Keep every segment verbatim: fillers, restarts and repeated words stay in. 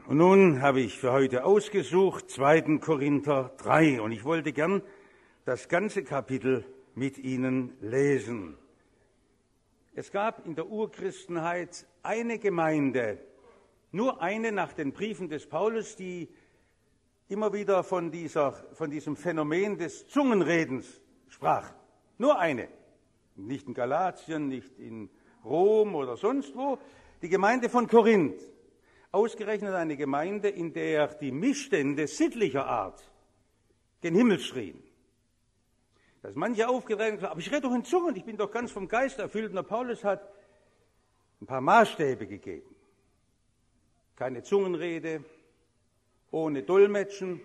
Und nun habe ich für heute ausgesucht zweiten Korinther drei und ich wollte gern das ganze Kapitel mit Ihnen lesen. Es gab in der Urchristenheit eine Gemeinde, nur eine nach den Briefen des Paulus, die immer wieder von, dieser, von diesem Phänomen des Zungenredens sprach. Nur eine. Nicht in Galatien, nicht in Rom oder sonst wo. Die Gemeinde von Korinth. Ausgerechnet eine Gemeinde, in der die Missstände sittlicher Art gen Himmel schrien. Da ist manche aufgedreht und gesagt, aber ich rede doch in Zungen, ich bin doch ganz vom Geist erfüllt. Und der Paulus hat ein paar Maßstäbe gegeben. Keine Zungenrede, ohne Dolmetschen,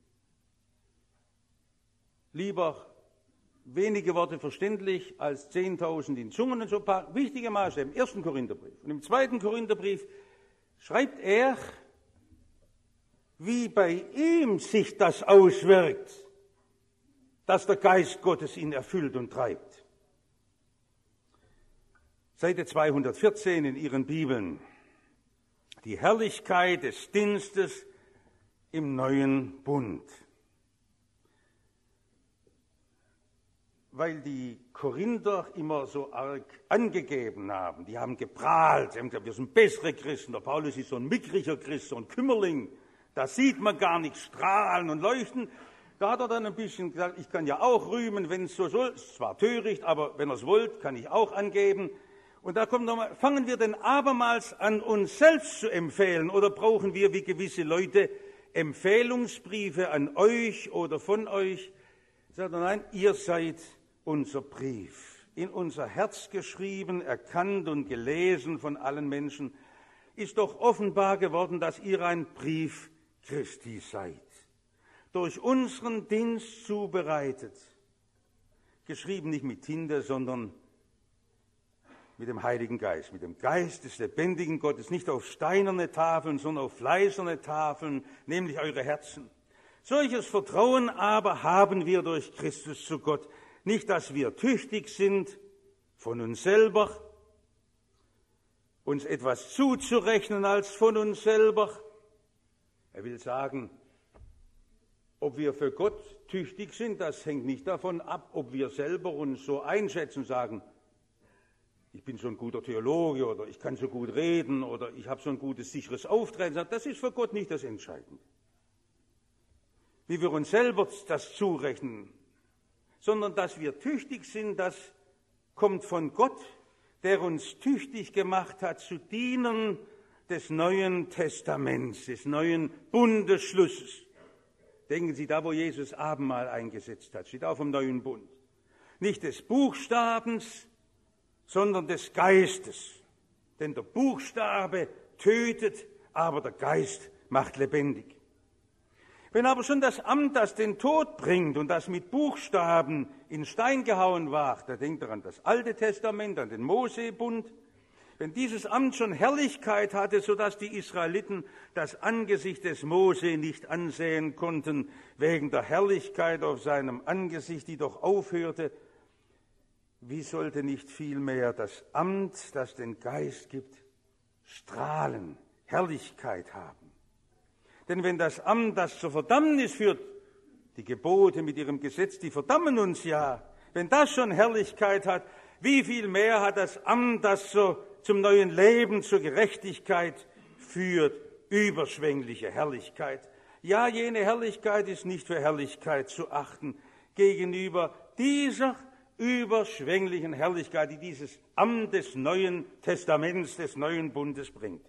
lieber wenige Worte verständlich als zehntausend in Zungen und so ein paar wichtige Maßstäbe im ersten Korintherbrief. Und im zweiten Korintherbrief schreibt er, wie bei ihm sich das auswirkt, dass der Geist Gottes ihn erfüllt und treibt. Seite zweihundertvierzehn in Ihren Bibeln. Die Herrlichkeit des Dienstes im neuen Bund. Weil die Korinther immer so arg angegeben haben, die haben geprahlt, sie haben gesagt, wir sind bessere Christen, der Paulus ist so ein mickriger Christ, so ein Kümmerling, da sieht man gar nicht strahlen und leuchten. Da hat er dann ein bisschen gesagt, ich kann ja auch rühmen, wenn es so soll, ist zwar töricht, aber wenn ihr es wollt, kann ich auch angeben. Und da kommt nochmal, fangen wir denn abermals an, uns selbst zu empfehlen, oder brauchen wir wie gewisse Leute Empfehlungsbriefe an euch oder von euch? Sagt er, nein, ihr seid unser Brief, in unser Herz geschrieben, erkannt und gelesen von allen Menschen, ist doch offenbar geworden, dass ihr ein Brief Christi seid, durch unseren Dienst zubereitet, geschrieben nicht mit Tinte, sondern mit dem Heiligen Geist, mit dem Geist des lebendigen Gottes, nicht auf steinerne Tafeln, sondern auf fleischerne Tafeln, nämlich eure Herzen. Solches Vertrauen aber haben wir durch Christus zu Gott, nicht, dass wir tüchtig sind von uns selber, uns etwas zuzurechnen als von uns selber. Er will sagen, ob wir für Gott tüchtig sind, das hängt nicht davon ab, ob wir selber uns so einschätzen, sagen, ich bin so ein guter Theologe oder ich kann so gut reden oder ich habe so ein gutes, sicheres Auftreten. Das ist für Gott nicht das Entscheidende. Wie wir uns selber das zurechnen, sondern dass wir tüchtig sind, das kommt von Gott, der uns tüchtig gemacht hat zu Dienern des Neuen Testaments, des neuen Bundesschlusses. Denken Sie, da wo Jesus Abendmahl eingesetzt hat, steht auch vom neuen Bund. Nicht des Buchstabens, sondern des Geistes. Denn der Buchstabe tötet, aber der Geist macht lebendig. Wenn aber schon das Amt, das den Tod bringt und das mit Buchstaben in Stein gehauen war, da denkt er an das Alte Testament, an den Mosebund, wenn dieses Amt schon Herrlichkeit hatte, sodass die Israeliten das Angesicht des Mose nicht ansehen konnten, wegen der Herrlichkeit auf seinem Angesicht, die doch aufhörte, wie sollte nicht vielmehr das Amt, das den Geist gibt, strahlen, Herrlichkeit haben? Denn wenn das Amt, das zur Verdammnis führt, die Gebote mit ihrem Gesetz, die verdammen uns ja, wenn das schon Herrlichkeit hat, wie viel mehr hat das Amt, das so zum neuen Leben, zur Gerechtigkeit führt, überschwängliche Herrlichkeit. Ja, jene Herrlichkeit ist nicht für Herrlichkeit zu achten gegenüber dieser überschwänglichen Herrlichkeit, die dieses Amt des Neuen Testaments, des Neuen Bundes bringt.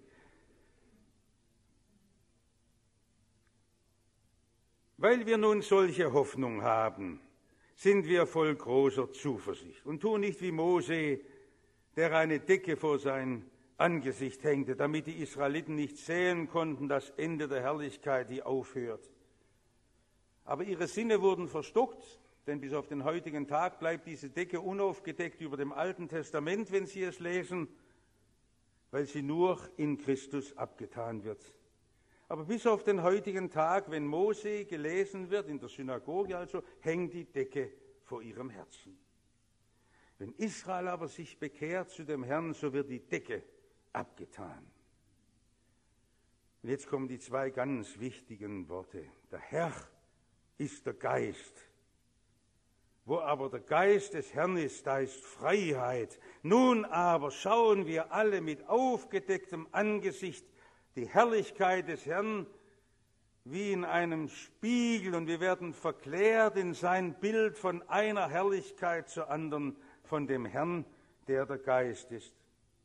Weil wir nun solche Hoffnung haben, sind wir voll großer Zuversicht und tun nicht wie Mose, der eine Decke vor sein Angesicht hängte, damit die Israeliten nicht sehen konnten, das Ende der Herrlichkeit, die aufhört. Aber ihre Sinne wurden verstockt, denn bis auf den heutigen Tag bleibt diese Decke unaufgedeckt über dem Alten Testament, wenn Sie es lesen, weil sie nur in Christus abgetan wird. Aber bis auf den heutigen Tag, wenn Mose gelesen wird, in der Synagoge also, hängt die Decke vor ihrem Herzen. Wenn Israel aber sich bekehrt zu dem Herrn, so wird die Decke abgetan. Und jetzt kommen die zwei ganz wichtigen Worte. Der Herr ist der Geist. Wo aber der Geist des Herrn ist, da ist Freiheit. Nun aber schauen wir alle mit aufgedecktem Angesicht die Herrlichkeit des Herrn wie in einem Spiegel, und wir werden verklärt in sein Bild von einer Herrlichkeit zur anderen, von dem Herrn, der der Geist ist.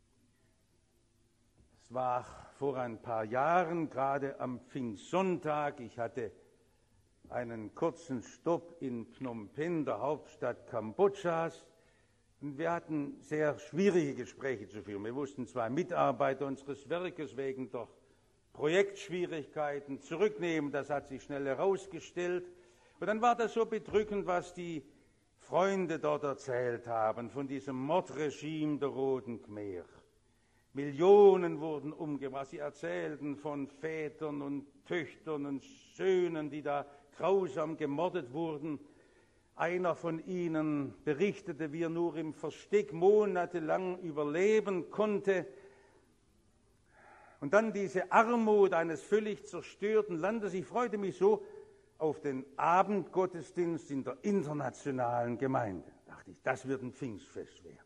Es war vor ein paar Jahren, gerade am Pfingstsonntag, ich hatte einen kurzen Stopp in Phnom Penh, der Hauptstadt Kambodschas, und wir hatten sehr schwierige Gespräche zu führen. Wir mussten zwei Mitarbeiter unseres Werkes wegen doch Projektschwierigkeiten zurücknehmen, das hat sich schnell herausgestellt. Und dann war das so bedrückend, was die Freunde dort erzählt haben von diesem Mordregime der Roten Khmer. Millionen wurden umgebracht. Sie erzählten von Vätern und Töchtern und Söhnen, die da grausam gemordet wurden. Einer von ihnen berichtete, wie er nur im Versteck monatelang überleben konnte. Und dann diese Armut eines völlig zerstörten Landes. Ich freute mich so auf den Abendgottesdienst in der internationalen Gemeinde. Da dachte ich, das wird ein Pfingstfest werden.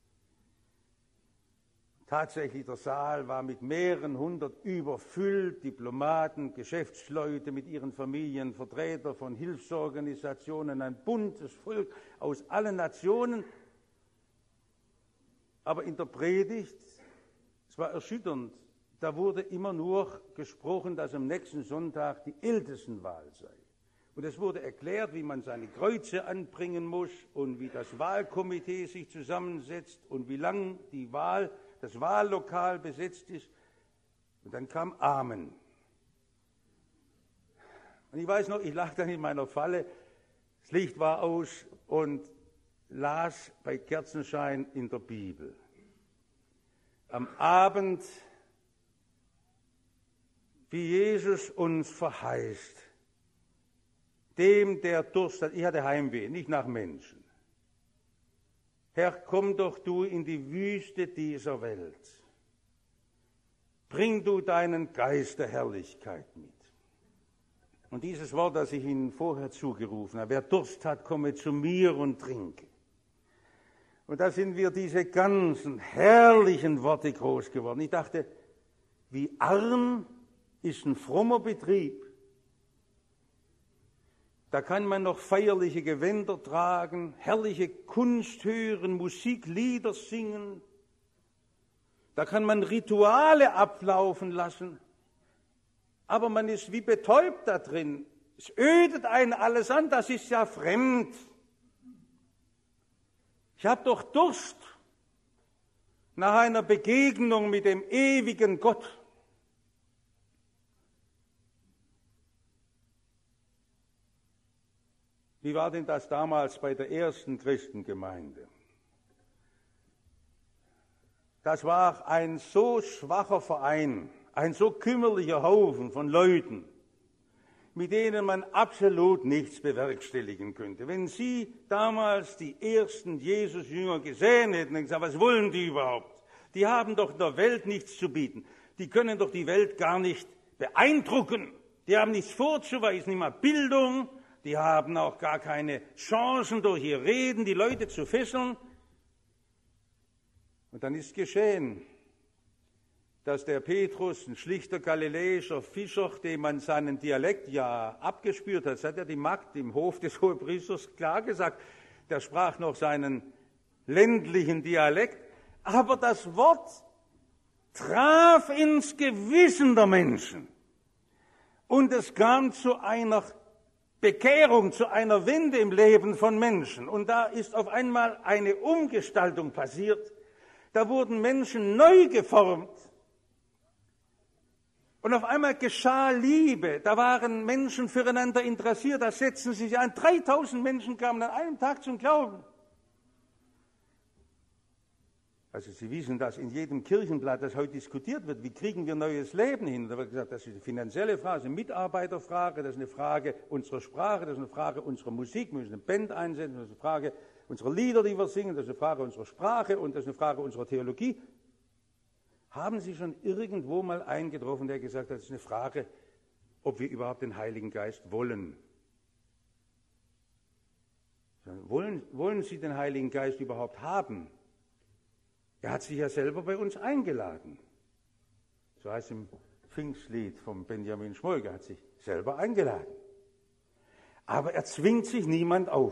Tatsächlich, der Saal war mit mehreren hundert überfüllt, Diplomaten, Geschäftsleute mit ihren Familien, Vertreter von Hilfsorganisationen, ein buntes Volk aus allen Nationen. Aber in der Predigt, es war erschütternd, da wurde immer nur gesprochen, dass am nächsten Sonntag die Ältestenwahl sei. Und es wurde erklärt, wie man seine Kreuze anbringen muss und wie das Wahlkomitee sich zusammensetzt und wie lang die Wahl, das Wahllokal besetzt ist. Und dann kam Amen. Und ich weiß noch, ich lag dann in meiner Falle, das Licht war aus und las bei Kerzenschein in der Bibel. Am Abend, wie Jesus uns verheißt, dem, der Durst hat, ich hatte Heimweh, nicht nach Menschen. Herr, komm doch du in die Wüste dieser Welt. Bring du deinen Geist der Herrlichkeit mit. Und dieses Wort, das ich Ihnen vorher zugerufen habe, wer Durst hat, komme zu mir und trinke. Und da sind wir diese ganzen herrlichen Worte groß geworden. Ich dachte, wie arm ist ein frommer Betrieb. Da kann man noch feierliche Gewänder tragen, herrliche Kunst hören, Musik, Lieder singen. Da kann man Rituale ablaufen lassen. Aber man ist wie betäubt da drin. Es ödet einen alles an, das ist ja fremd. Ich habe doch Durst nach einer Begegnung mit dem ewigen Gott. Wie war denn das damals bei der ersten Christengemeinde? Das war ein so schwacher Verein, ein so kümmerlicher Haufen von Leuten, mit denen man absolut nichts bewerkstelligen könnte. Wenn Sie damals die ersten Jesus-Jünger gesehen hätten und gesagt, was wollen die überhaupt? Die haben doch in der Welt nichts zu bieten. Die können doch die Welt gar nicht beeindrucken. Die haben nichts vorzuweisen, nicht mal Bildung. Die haben auch gar keine Chancen, durch ihr Reden die Leute zu fesseln. Und dann ist geschehen, dass der Petrus, ein schlichter galiläischer Fischer, dem man seinen Dialekt ja abgespürt hat, das hat ja die Magd im Hof des Hohepriesters klar gesagt, der sprach noch seinen ländlichen Dialekt, aber das Wort traf ins Gewissen der Menschen und es kam zu einer Bekehrung, zu einer Wende im Leben von Menschen. Und da ist auf einmal eine Umgestaltung passiert. Da wurden Menschen neu geformt. Und auf einmal geschah Liebe. Da waren Menschen füreinander interessiert. Da setzten sie sich ein. dreitausend Menschen kamen an einem Tag zum Glauben. Also Sie wissen, dass in jedem Kirchenblatt, das heute diskutiert wird, wie kriegen wir neues Leben hin? Da wird gesagt, das ist eine finanzielle Frage, das ist eine Mitarbeiterfrage, das ist eine Frage unserer Sprache, das ist eine Frage unserer Musik, wir müssen eine Band einsetzen, das ist eine Frage unserer Lieder, die wir singen, das ist eine Frage unserer Sprache und das ist eine Frage unserer Theologie. Haben Sie schon irgendwo mal einen getroffen, der gesagt hat, das ist eine Frage, ob wir überhaupt den Heiligen Geist wollen? Wollen, wollen Sie den Heiligen Geist überhaupt haben? Er hat sich ja selber bei uns eingeladen. So heißt es im Pfingstlied von Benjamin Schmolke, hat sich selber eingeladen. Aber er zwingt sich niemand auf.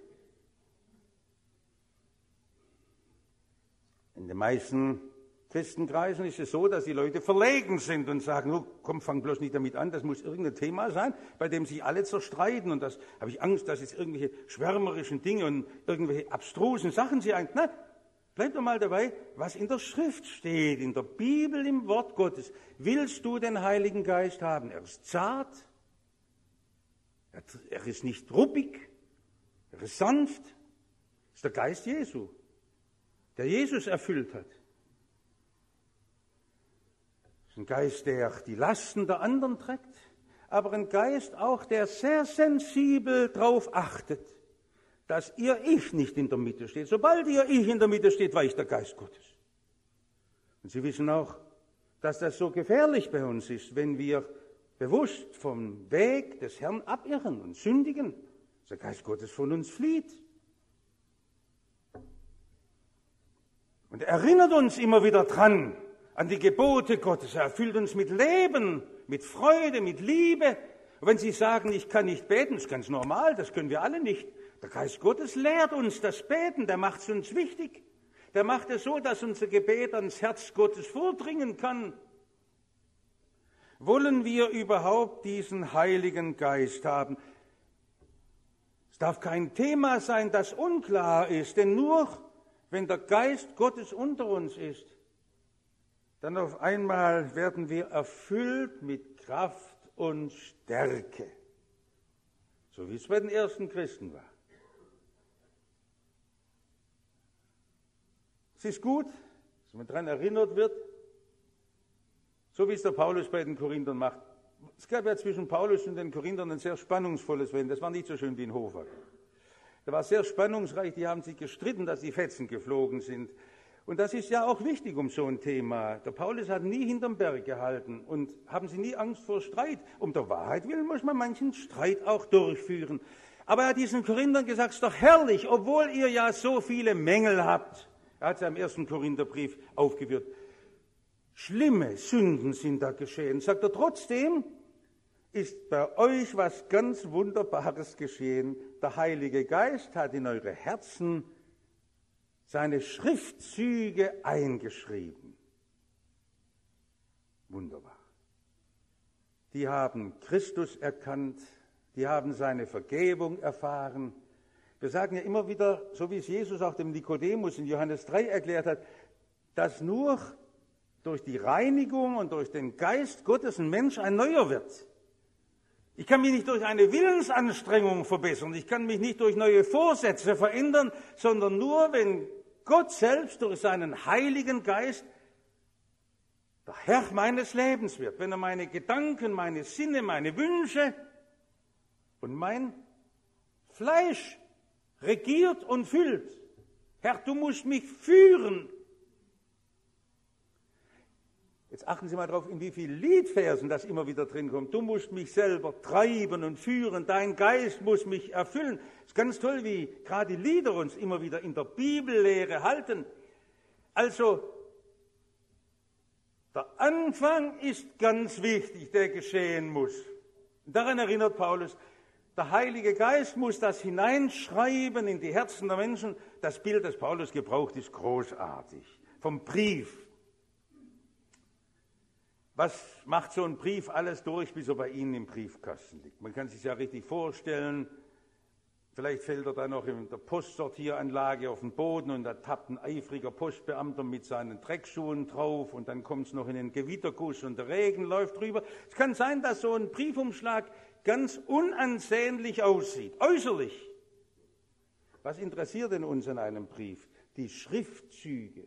In den meisten Christenkreisen ist es so, dass die Leute verlegen sind und sagen, oh, komm, fang bloß nicht damit an, das muss irgendein Thema sein, bei dem sich alle zerstreiten und das habe ich Angst, dass jetzt irgendwelche schwärmerischen Dinge und irgendwelche abstrusen Sachen sie ein. Nein, bleib doch mal dabei, was in der Schrift steht, in der Bibel, im Wort Gottes. Willst du den Heiligen Geist haben? Er ist zart, er ist nicht ruppig, er ist sanft. Das ist der Geist Jesu, der Jesus erfüllt hat. Ein Geist, der die Lasten der anderen trägt, aber ein Geist auch, der sehr sensibel darauf achtet, dass ihr Ich nicht in der Mitte steht. Sobald ihr Ich in der Mitte steht, weicht der Geist Gottes. Und Sie wissen auch, dass das so gefährlich bei uns ist, wenn wir bewusst vom Weg des Herrn abirren und sündigen, dass der Geist Gottes von uns flieht. Und er erinnert uns immer wieder dran, an die Gebote Gottes. Er erfüllt uns mit Leben, mit Freude, mit Liebe. Und wenn Sie sagen, ich kann nicht beten, das ist ganz normal, das können wir alle nicht. Der Geist Gottes lehrt uns das Beten, der macht es uns wichtig. Der macht es so, dass unser Gebet ans Herz Gottes vordringen kann. Wollen wir überhaupt diesen Heiligen Geist haben? Es darf kein Thema sein, das unklar ist, denn nur wenn der Geist Gottes unter uns ist, dann auf einmal werden wir erfüllt mit Kraft und Stärke, so wie es bei den ersten Christen war. Es ist gut, dass man daran erinnert wird, so wie es der Paulus bei den Korinthern macht. Es gab ja zwischen Paulus und den Korinthern ein sehr spannungsvolles Verhältnis. Das war nicht so schön wie in Hofer. Das war sehr spannungsreich, die haben sich gestritten, dass die Fetzen geflogen sind. Und das ist ja auch wichtig um so ein Thema. Der Paulus hat nie hinterm Berg gehalten und haben Sie nie Angst vor Streit. Um der Wahrheit willen muss man manchen Streit auch durchführen. Aber er hat diesen Korinthern gesagt, es ist doch herrlich, obwohl ihr ja so viele Mängel habt. Er hat es ja im ersten Korintherbrief aufgeführt. Schlimme Sünden sind da geschehen. Sagt er, trotzdem ist bei euch was ganz Wunderbares geschehen. Der Heilige Geist hat in eure Herzen seine Schriftzüge eingeschrieben. Wunderbar. Die haben Christus erkannt, die haben seine Vergebung erfahren. Wir sagen ja immer wieder, so wie es Jesus auch dem Nikodemus in Johannes drei erklärt hat, dass nur durch die Reinigung und durch den Geist Gottes ein Mensch ein Neuer wird. Ich kann mich nicht durch eine Willensanstrengung verbessern, ich kann mich nicht durch neue Vorsätze verändern, sondern nur, wenn Gott selbst durch seinen Heiligen Geist der Herr meines Lebens wird, wenn er meine Gedanken, meine Sinne, meine Wünsche und mein Fleisch regiert und füllt. Herr, du musst mich führen. Jetzt achten Sie mal drauf, in wie vielen Liedversen das immer wieder drin kommt. Du musst mich selber treiben und führen, dein Geist muss mich erfüllen. Es ist ganz toll, wie gerade die Lieder uns immer wieder in der Bibellehre halten. Also, der Anfang ist ganz wichtig, der geschehen muss. Daran erinnert Paulus, der Heilige Geist muss das hineinschreiben in die Herzen der Menschen. Das Bild, das Paulus gebraucht, ist großartig. Vom Brief. Was macht so ein Brief alles durch, bis er bei Ihnen im Briefkasten liegt? Man kann sich ja richtig vorstellen, vielleicht fällt er dann noch in der Postsortieranlage auf den Boden und da tappt ein eifriger Postbeamter mit seinen Dreckschuhen drauf und dann kommt es noch in den Gewitterguss und der Regen läuft drüber. Es kann sein, dass so ein Briefumschlag ganz unansehnlich aussieht, äußerlich. Was interessiert denn uns an einem Brief? Die Schriftzüge.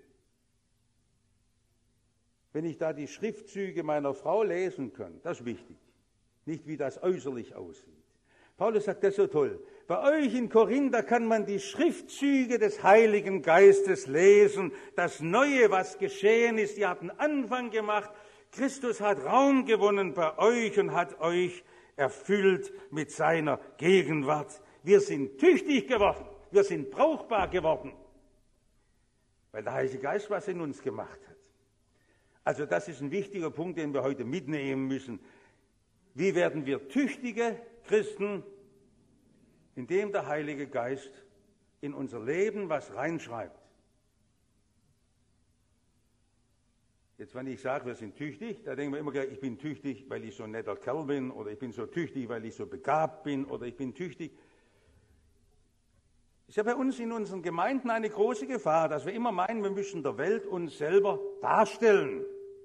Wenn ich da die Schriftzüge meiner Frau lesen kann, das ist wichtig. Nicht, wie das äußerlich aussieht. Paulus sagt das so toll. Bei euch in Korinth, da kann man die Schriftzüge des Heiligen Geistes lesen. Das Neue, was geschehen ist, ihr habt einen Anfang gemacht. Christus hat Raum gewonnen bei euch und hat euch erfüllt mit seiner Gegenwart. Wir sind tüchtig geworden, wir sind brauchbar geworden, weil der Heilige Geist was in uns gemacht hat. Also das ist ein wichtiger Punkt, den wir heute mitnehmen müssen. Wie werden wir tüchtige Christen? Indem der Heilige Geist in unser Leben was reinschreibt. Jetzt, wenn ich sage, wir sind tüchtig, da denken wir immer gleich, ich bin tüchtig, weil ich so ein netter Kerl bin, oder ich bin so tüchtig, weil ich so begabt bin, oder ich bin tüchtig. Es ist ja bei uns in unseren Gemeinden eine große Gefahr, dass wir immer meinen, wir müssen der Welt uns selber darstellen.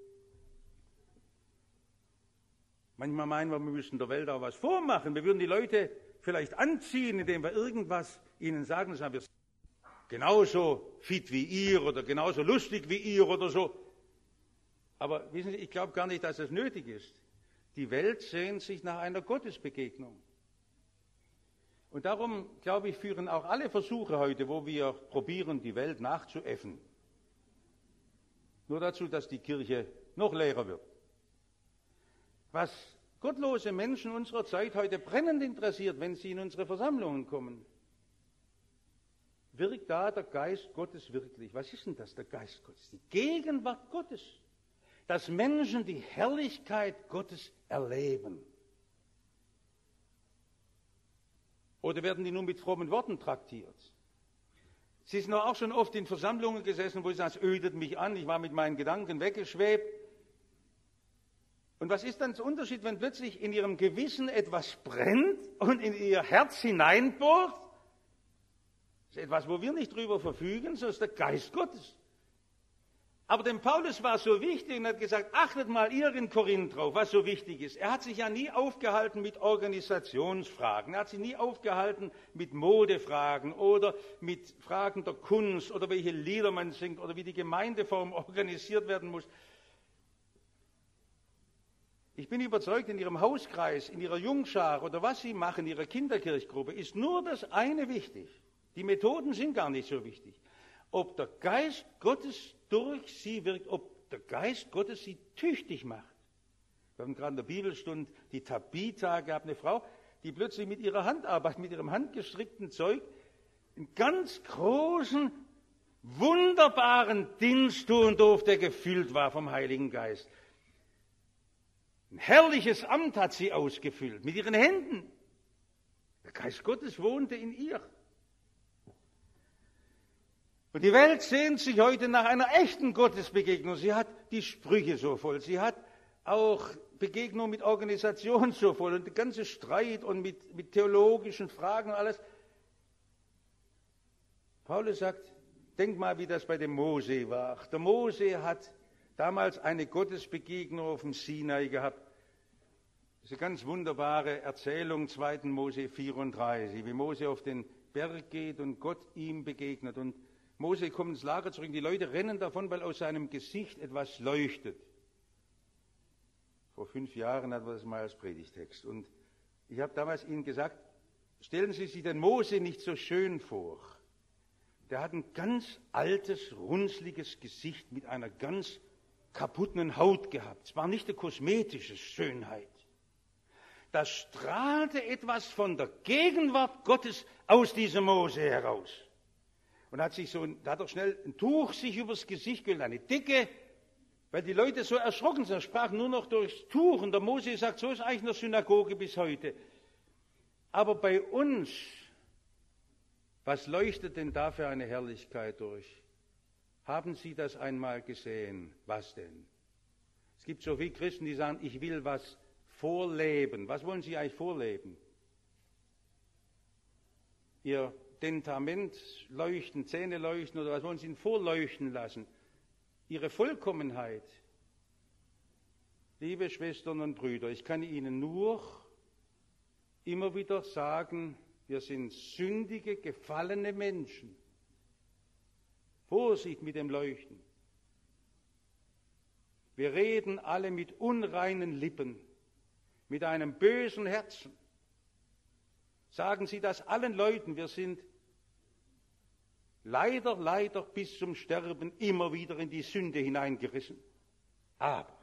Manchmal meinen wir, wir müssen der Welt auch was vormachen. Wir würden die Leute vielleicht anziehen, indem wir irgendwas ihnen sagen, sagen wir sind genauso fit wie ihr oder genauso lustig wie ihr oder so. Aber wissen Sie, ich glaube gar nicht, dass das nötig ist. Die Welt sehnt sich nach einer Gottesbegegnung. Und darum, glaube ich, führen auch alle Versuche heute, wo wir probieren, die Welt nachzuäffen, nur dazu, dass die Kirche noch leerer wird. Was gottlose Menschen unserer Zeit heute brennend interessiert, wenn sie in unsere Versammlungen kommen, wirkt da der Geist Gottes wirklich? Was ist denn das, der Geist Gottes? Die Gegenwart Gottes. Dass Menschen die Herrlichkeit Gottes erleben. Oder werden die nur mit frommen Worten traktiert? Sie sind auch schon oft in Versammlungen gesessen, wo sie sagen, es ödet mich an, ich war mit meinen Gedanken weggeschwebt. Und was ist dann der Unterschied, wenn plötzlich in ihrem Gewissen etwas brennt und in ihr Herz hineinbohrt? Das ist etwas, wo wir nicht drüber verfügen, so ist der Geist Gottes. Aber dem Paulus war es so wichtig und hat gesagt, achtet mal ihr in Korinth drauf, was so wichtig ist. Er hat sich ja nie aufgehalten mit Organisationsfragen, er hat sich nie aufgehalten mit Modefragen oder mit Fragen der Kunst oder welche Lieder man singt oder wie die Gemeindeform organisiert werden muss. Ich bin überzeugt, in Ihrem Hauskreis, in Ihrer Jungschar oder was Sie machen, in Ihrer Kinderkirchgruppe, ist nur das eine wichtig. Die Methoden sind gar nicht so wichtig. Ob der Geist Gottes durch sie wirkt, ob der Geist Gottes sie tüchtig macht. Wir haben gerade in der Bibelstunde die Tabitha gehabt, eine Frau, die plötzlich mit ihrer Handarbeit, mit ihrem handgestrickten Zeug einen ganz großen, wunderbaren Dienst tun durfte, der gefüllt war vom Heiligen Geist. Ein herrliches Amt hat sie ausgefüllt, mit ihren Händen. Der Geist Gottes wohnte in ihr. Und die Welt sehnt sich heute nach einer echten Gottesbegegnung. Sie hat die Sprüche so voll. Sie hat auch Begegnung mit Organisationen so voll und der ganze Streit und mit, mit theologischen Fragen und alles. Paulus sagt, denk mal, wie das bei dem Mose war. Der Mose hat damals eine Gottesbegegnung auf dem Sinai gehabt. Das ist eine ganz wunderbare Erzählung, zweiten Mose vierunddreißig, wie Mose auf den Berg geht und Gott ihm begegnet. Und Mose kommt ins Lager zurück und die Leute rennen davon, weil aus seinem Gesicht etwas leuchtet. Vor fünf Jahren hatten wir das mal als Predigtext. Und ich habe damals ihnen gesagt, stellen Sie sich den Mose nicht so schön vor. Der hat ein ganz altes, runzliges Gesicht mit einer ganz kaputten Haut gehabt. Es war nicht eine kosmetische Schönheit. Da strahlte etwas von der Gegenwart Gottes aus diesem Mose heraus. Und hat sich so, da hat er schnell ein Tuch sich übers Gesicht gelegt, eine Dicke, weil die Leute so erschrocken sind. Er sprach nur noch durchs Tuch. Und der Mose sagt, so ist eigentlich in der Synagoge bis heute. Aber bei uns, was leuchtet denn da für eine Herrlichkeit durch? Haben Sie das einmal gesehen? Was denn? Es gibt so viele Christen, die sagen, ich will was vorleben. Was wollen Sie eigentlich vorleben? Ihr Dentament leuchten, Zähne leuchten oder was wollen Sie Ihnen vorleuchten lassen? Ihre Vollkommenheit. Liebe Schwestern und Brüder, ich kann Ihnen nur immer wieder sagen, wir sind sündige, gefallene Menschen. Vorsicht mit dem Leuchten. Wir reden alle mit unreinen Lippen, mit einem bösen Herzen. Sagen Sie das allen Leuten, wir sind leider, leider bis zum Sterben immer wieder in die Sünde hineingerissen. Aber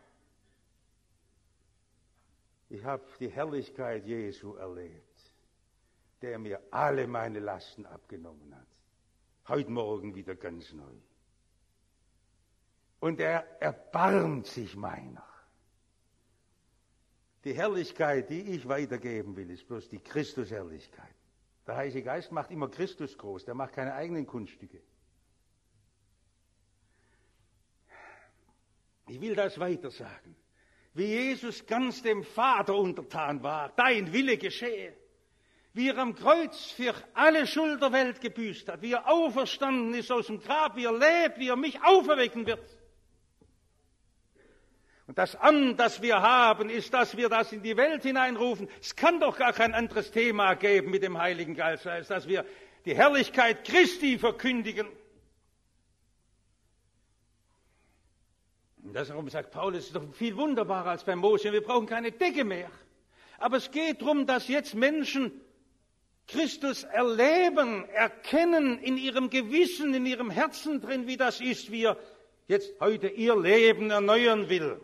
ich habe die Herrlichkeit Jesu erlebt, der mir alle meine Lasten abgenommen hat. Heute Morgen wieder ganz neu. Und er erbarmt sich meiner. Die Herrlichkeit, die ich weitergeben will, ist bloß die Christusherrlichkeit. Der Heilige Geist macht immer Christus groß, der macht keine eigenen Kunststücke. Ich will das weiter sagen. Wie Jesus ganz dem Vater untertan war, dein Wille geschehe. Wie er am Kreuz für alle Schuld der Welt gebüßt hat, wie er auferstanden ist aus dem Grab, wie er lebt, wie er mich auferwecken wird. Und das Amt, das wir haben, ist, dass wir das in die Welt hineinrufen. Es kann doch gar kein anderes Thema geben mit dem Heiligen Geist, als dass wir die Herrlichkeit Christi verkündigen. Und deshalb sagt Paulus, es ist doch viel wunderbarer als bei Mose. Wir brauchen keine Decke mehr. Aber es geht darum, dass jetzt Menschen Christus erleben, erkennen in ihrem Gewissen, in ihrem Herzen drin, wie das ist, wie er jetzt heute ihr Leben erneuern will.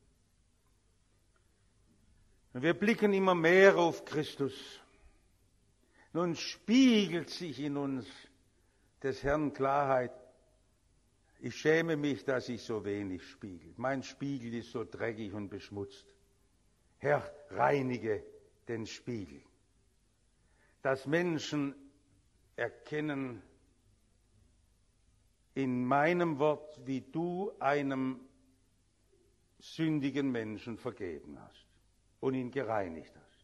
Und wir blicken immer mehr auf Christus. Nun spiegelt sich in uns des Herrn Klarheit. Ich schäme mich, dass ich so wenig spiegel. Mein Spiegel ist so dreckig und beschmutzt. Herr, reinige den Spiegel. Dass Menschen erkennen in meinem Wort, wie du einem sündigen Menschen vergeben hast und ihn gereinigt hast.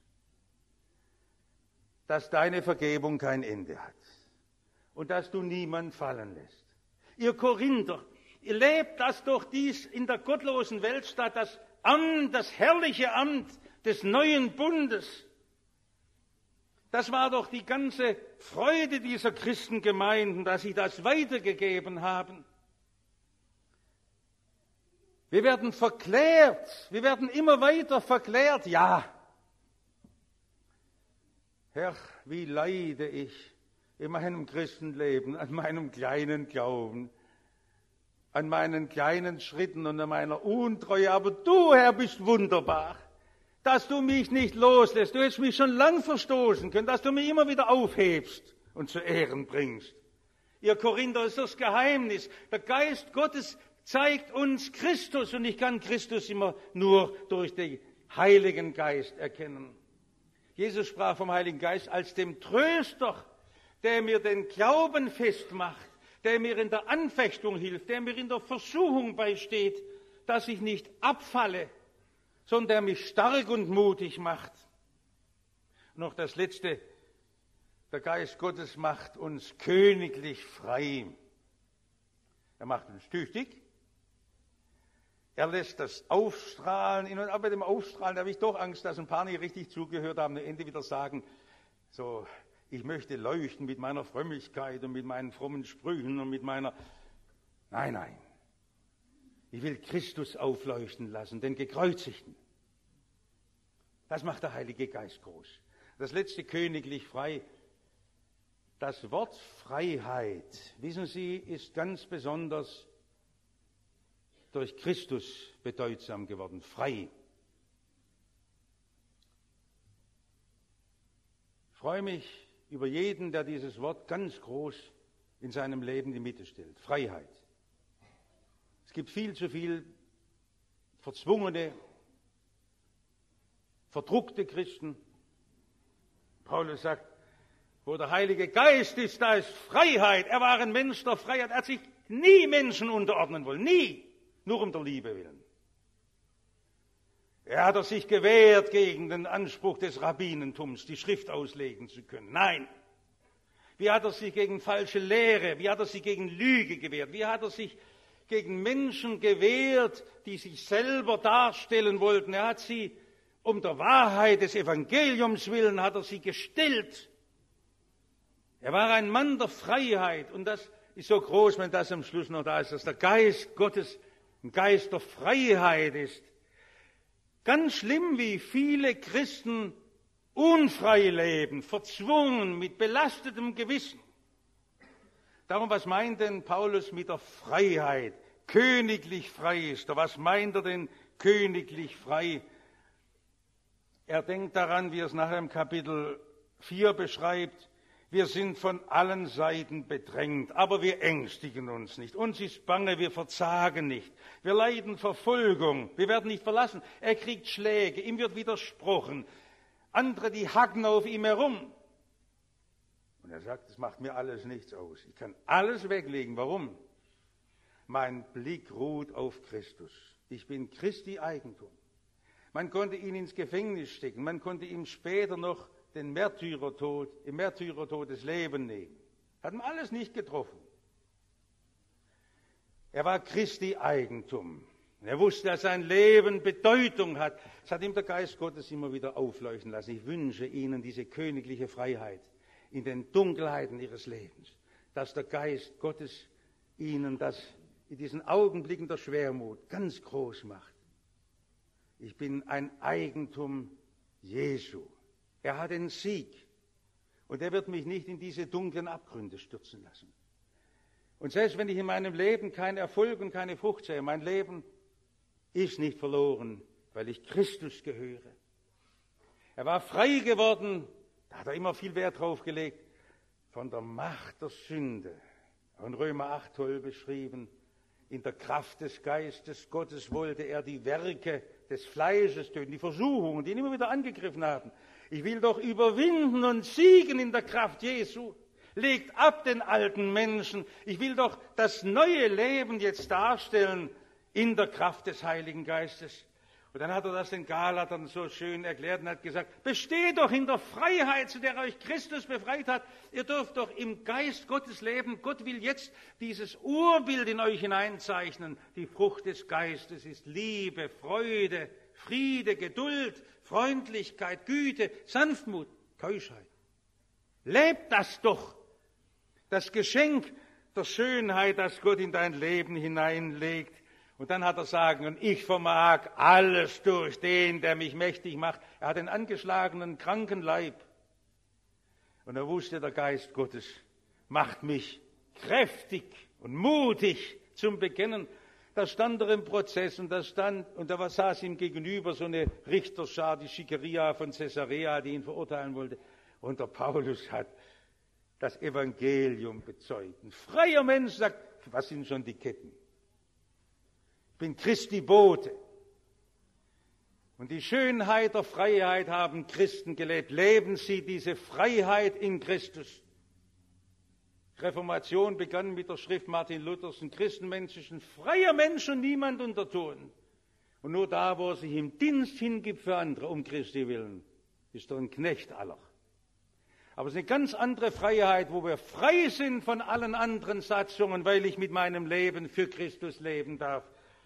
Dass deine Vergebung kein Ende hat und dass du niemand fallen lässt. Ihr Korinther, ihr lebt das doch dies in der gottlosen Welt statt, das Amt, das herrliche Amt des neuen Bundes. Das war doch die ganze Freude dieser Christengemeinden, dass sie das weitergegeben haben. Wir werden verklärt, wir werden immer weiter verklärt, ja. Herr, wie leide ich in meinem Christenleben, an meinem kleinen Glauben, an meinen kleinen Schritten und an meiner Untreue. Aber du, Herr, bist wunderbar, dass du mich nicht loslässt. Du hättest mich schon lang verstoßen können, dass du mich immer wieder aufhebst und zu Ehren bringst. Ihr Korinther, ist das Geheimnis. Der Geist Gottes zeigt uns Christus und ich kann Christus immer nur durch den Heiligen Geist erkennen. Jesus sprach vom Heiligen Geist als dem Tröster, der mir den Glauben festmacht, der mir in der Anfechtung hilft, der mir in der Versuchung beisteht, dass ich nicht abfalle, sondern der mich stark und mutig macht. Und noch das Letzte, der Geist Gottes macht uns königlich frei. Er macht uns tüchtig. Er lässt das Aufstrahlen in uns, aber bei dem Aufstrahlen habe ich doch Angst, dass ein paar nicht richtig zugehört haben, am Ende wieder sagen, so, ich möchte leuchten mit meiner Frömmigkeit und mit meinen frommen Sprüchen und mit meiner... Nein, nein. Ich will Christus aufleuchten lassen, den Gekreuzigten. Das macht der Heilige Geist groß. Das letzte königlich frei. Das Wort Freiheit, wissen Sie, ist ganz besonders durch Christus bedeutsam geworden. Frei. Ich freue mich über jeden, der dieses Wort ganz groß in seinem Leben in die Mitte stellt. Freiheit. Es gibt viel zu viel verzwungene, verdruckte Christen. Paulus sagt, wo der Heilige Geist ist, da ist Freiheit. Er war ein Mensch der Freiheit. Er hat sich nie Menschen unterordnen wollen. Nie. Nur um der Liebe willen. Er hat sich gewehrt gegen den Anspruch des Rabbinentums, die Schrift auslegen zu können. Nein. Wie hat er sich gegen falsche Lehre, wie hat er sich gegen Lüge gewehrt? Wie hat er sich gegen Menschen gewehrt, die sich selber darstellen wollten? Er hat sie um der Wahrheit des Evangeliums willen, hat er sie gestellt. Er war ein Mann der Freiheit und das ist so groß, wenn das am Schluss noch da ist, dass der Geist Gottes ein Geist der Freiheit ist. Ganz schlimm, wie viele Christen unfrei leben, verzwungen, mit belastetem Gewissen. Darum, was meint denn Paulus mit der Freiheit? Königlich frei ist er. Was meint er denn königlich frei? Er denkt daran, wie er es nachher im Kapitel vier beschreibt, wir sind von allen Seiten bedrängt, aber wir ängstigen uns nicht. Uns ist bange, wir verzagen nicht. Wir leiden Verfolgung, wir werden nicht verlassen. Er kriegt Schläge, ihm wird widersprochen. Andere, die hacken auf ihm herum. Und er sagt, das macht mir alles nichts aus. Ich kann alles weglegen. Warum? Mein Blick ruht auf Christus. Ich bin Christi Eigentum. Man konnte ihn ins Gefängnis stecken. Man konnte ihm später noch den Märtyrertod, im Märtyrertod das Leben nehmen. Hat ihm alles nicht getroffen. Er war Christi Eigentum. Er wusste, dass sein Leben Bedeutung hat. Das hat ihm der Geist Gottes immer wieder aufleuchten lassen. Ich wünsche Ihnen diese königliche Freiheit in den Dunkelheiten Ihres Lebens, dass der Geist Gottes Ihnen das in diesen Augenblicken der Schwermut ganz groß macht. Ich bin ein Eigentum Jesu. Er hat den Sieg und er wird mich nicht in diese dunklen Abgründe stürzen lassen. Und selbst wenn ich in meinem Leben keinen Erfolg und keine Frucht sehe, mein Leben ist nicht verloren, weil ich Christus gehöre. Er war frei geworden, da hat er immer viel Wert drauf gelegt, von der Macht der Sünde. In Römer acht toll beschrieben, in der Kraft des Geistes Gottes wollte er die Werke des Fleisches töten, die Versuchungen, die ihn immer wieder angegriffen haben. Ich will doch überwinden und siegen in der Kraft Jesu. Legt ab den alten Menschen. Ich will doch das neue Leben jetzt darstellen in der Kraft des Heiligen Geistes. Und dann hat er das den Galatern so schön erklärt und hat gesagt, besteht doch in der Freiheit, zu der euch Christus befreit hat. Ihr dürft doch im Geist Gottes leben. Gott will jetzt dieses Urbild in euch hineinzeichnen. Die Frucht des Geistes ist Liebe, Freude, Friede, Geduld, Freundlichkeit, Güte, Sanftmut, Keuschheit. Lebt das doch. Das Geschenk der Schönheit, das Gott in dein Leben hineinlegt. Und dann hat er sagen, und ich vermag alles durch den, der mich mächtig macht. Er hat einen angeschlagenen, kranken Leib. Und er wusste, der Geist Gottes macht mich kräftig und mutig zum Bekennen. Da stand er im Prozess und da stand, und da saß ihm gegenüber so eine Richterschar, die Schikaria von Caesarea, die ihn verurteilen wollte. Und der Paulus hat das Evangelium bezeugt. Ein freier Mensch sagt, was sind schon die Ketten? Ich bin Christi Bote. Und die Schönheit der Freiheit haben Christen gelebt. Leben sie diese Freiheit in Christus. Die Reformation begann mit der Schrift Martin Luthers, ein Christenmensch ist ein freier Mensch und niemand untertun. Und nur da, wo er sich im Dienst hingibt für andere, um Christi willen, ist er ein Knecht aller. Aber es ist eine ganz andere Freiheit, wo wir frei sind von allen anderen Satzungen, weil ich mit meinem Leben für Christus leben darf.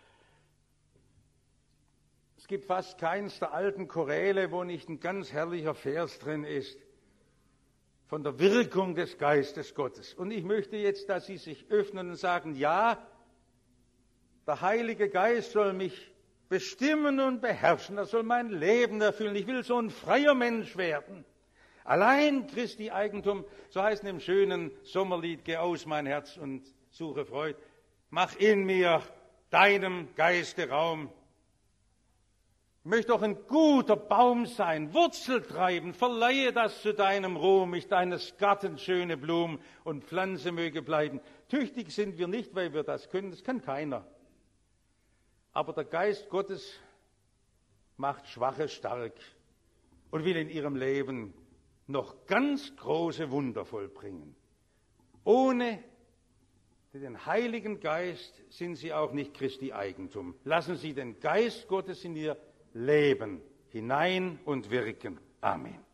Es gibt fast keins der alten Choräle, wo nicht ein ganz herrlicher Vers drin ist, von der Wirkung des Geistes Gottes. Und ich möchte jetzt, dass Sie sich öffnen und sagen, ja, der Heilige Geist soll mich bestimmen und beherrschen, er soll mein Leben erfüllen. Ich will so ein freier Mensch werden. Allein Christi Eigentum, so heißt es im schönen Sommerlied, geh aus mein Herz und suche Freud. Mach in mir deinem Geiste Raum. Ich möchte doch ein guter Baum sein, Wurzel treiben, verleihe das zu deinem Ruhm, ich deines Gartens schöne Blumen und Pflanze möge bleiben. Tüchtig sind wir nicht, weil wir das können, das kann keiner. Aber der Geist Gottes macht Schwache stark und will in ihrem Leben noch ganz große Wunder vollbringen. Ohne den Heiligen Geist sind sie auch nicht Christi Eigentum. Lassen Sie den Geist Gottes in ihr leben, hinein und wirken. Amen.